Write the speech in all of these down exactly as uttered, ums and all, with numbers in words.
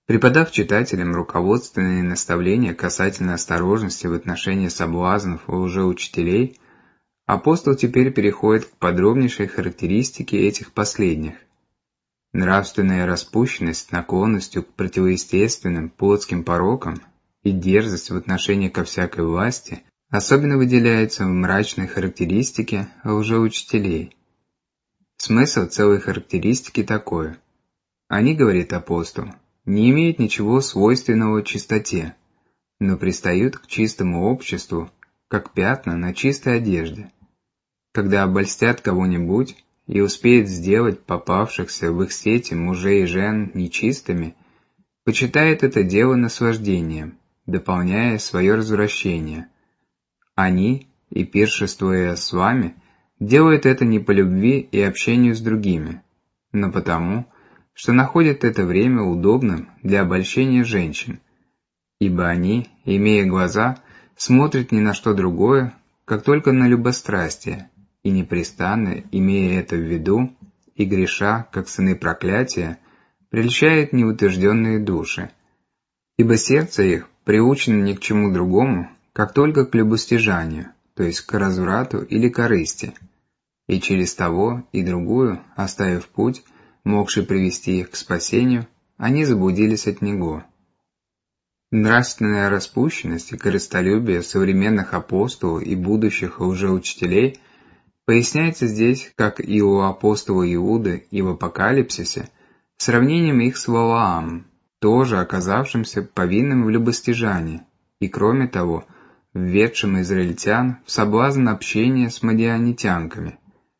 Преподав читателям руководственные наставления касательно осторожности в отношении соблазнов у лжеучителей, апостол теперь переходит к подробнейшей характеристике этих последних. Нравственная распущенность с наклонностью к противоестественным плотским порокам и дерзость в отношении ко всякой власти особенно выделяются в мрачной характеристике лжеучителей. Смысл целой характеристики такой. Они, говорит апостол, не имеют ничего свойственного чистоте, но пристают к чистому обществу, как пятна на чистой одежде. Когда обольстят кого-нибудь и успеют сделать попавшихся в их сети мужей и жен нечистыми, почитает это дело наслаждением, дополняя свое развращение. Они, и пиршествуя с вами, делают это не по любви и общению с другими, но потому, что находят это время удобным для обольщения женщин, ибо они, имея глаза, смотрят ни на что другое, как только на любострастие, и непрестанно, имея это в виду, и греша, как сыны проклятия, прельщают неутвержденные души, ибо сердце их приучено ни к чему другому, как только к любостяжанию, то есть к разврату или корысти, и через того и другую, оставив путь, могший привести их к спасению, они заблудились от него. Нравственная распущенность и корыстолюбие современных апостолов и будущих лжеучителей поясняется здесь, как и у апостола Иуды и в Апокалипсисе, сравнением их с Валаамом, тоже оказавшимся повинным в любостяжании, и кроме того, введшим израильтян в соблазн общения с мадианитянками.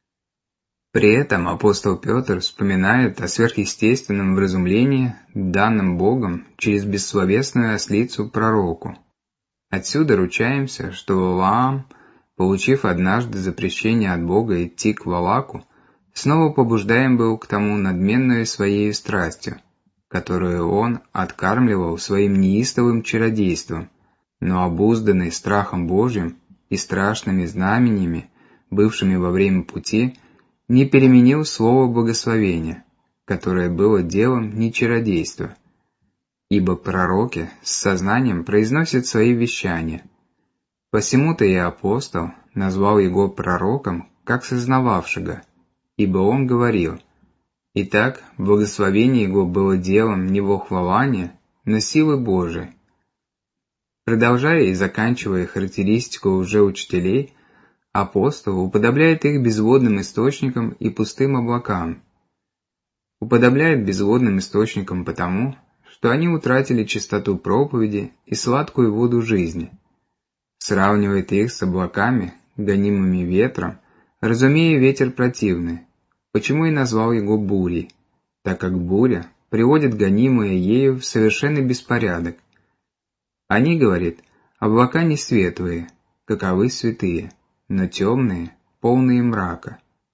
При этом апостол Петр вспоминает о сверхъестественном вразумлении, данном Богом через бессловесную ослицу пророку. Отсюда ручаемся, что Валаам, получив однажды запрещение от Бога идти к Валаку, снова побуждаем был к тому надменную своей страстью, которую он откармливал своим неистовым чародейством, но обузданный страхом Божьим и страшными знамениями, бывшими во время пути, не переменил слово благословения, которое было делом не чародейства. Ибо пророки с сознанием произносят свои вещания. Посему-то и апостол назвал его пророком, как сознававшего, ибо он говорил: «Итак, благословение его было делом не вохвалания, но силы Божией». Продолжая и заканчивая характеристику лжеучителей, апостол уподобляет их безводным источникам и пустым облакам. Уподобляет безводным источникам потому, что они утратили чистоту проповеди и сладкую воду жизни. Сравнивает их с облаками, гонимыми ветром, разумея ветер противный, почему и назвал его бурей, так как буря приводит гонимое ею в совершенный беспорядок. Они, говорит, облака не светлые, каковы святые, но темные, полные мрака.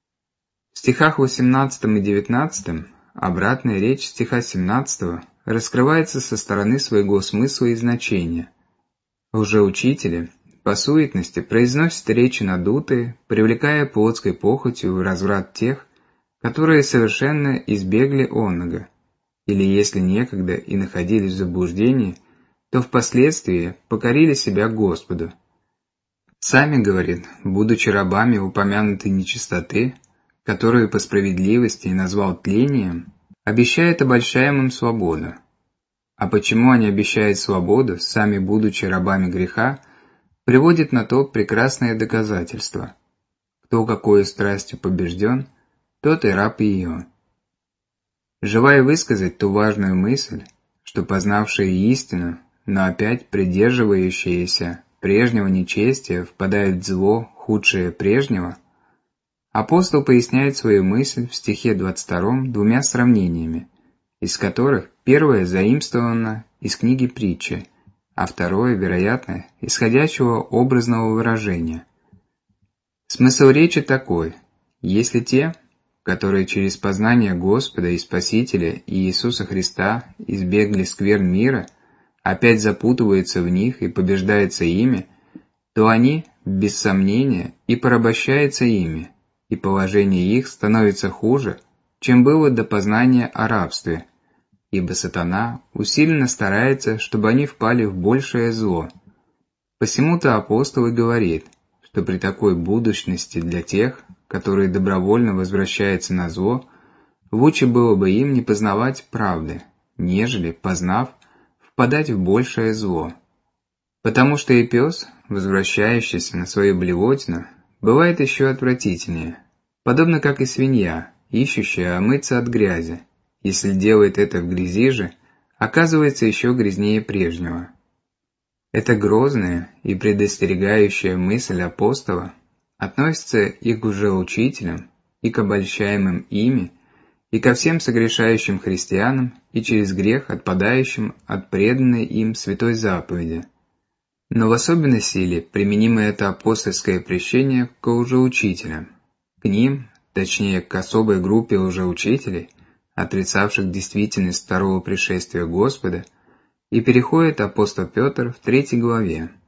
В стихах восемнадцатом и девятнадцатом обратная речь стиха семнадцатого раскрывается со стороны своего смысла и значения. Лжеучители по суетности произносят речи надутые, привлекая плотской похотью в разврат тех, которые совершенно избегли оного, или если некогда и находились в заблуждении, то впоследствии покорили себя Господу. Сами, говорит, будучи рабами упомянутой нечистоты, которую по справедливости и назвал тлением, обещает обольщаемым свободу. А почему они обещают свободу, сами будучи рабами греха, приводит на то прекрасное доказательство. Кто какой страстью побежден, тот и раб ее. Желая высказать ту важную мысль, что познавшие истину, но опять придерживающиеся прежнего нечестия впадают в зло худшее прежнего, апостол поясняет свою мысль в стихе двадцать втором двумя сравнениями, из которых первое заимствовано из книги Притчи, а второе, вероятно, исходящего образного выражения. Смысл речи такой: если те, которые через познание Господа и Спасителя и Иисуса Христа избегли скверн мира, опять запутываются в них и побеждаются ими, то они, без сомнения, и порабощаются ими, и положение их становится хуже, чем было до познания о рабстве, ибо сатана усиленно старается, чтобы они впали в большее зло. Посему-то апостол и говорит, что при такой будущности для тех, которые добровольно возвращаются на зло, лучше было бы им не познавать правды, нежели, познав, впадать в большее зло. Потому что и пес, возвращающийся на свою блевотину, бывает еще отвратительнее, подобно как и свинья, ищущая омыться от грязи, если делает это в грязи же, оказывается еще грязнее прежнего. Эта грозная и предостерегающая мысль апостола относится и к лжеучителям, и к обольщаемым ими, и ко всем согрешающим христианам, и через грех отпадающим от преданной им святой заповеди. Но в особенной силе применимо это апостольское прещение к лжеучителям, к ним, точнее к особой группе лжеучителей, отрицавших действительность второго пришествия Господа, и переходит апостол Петр в третьей главе.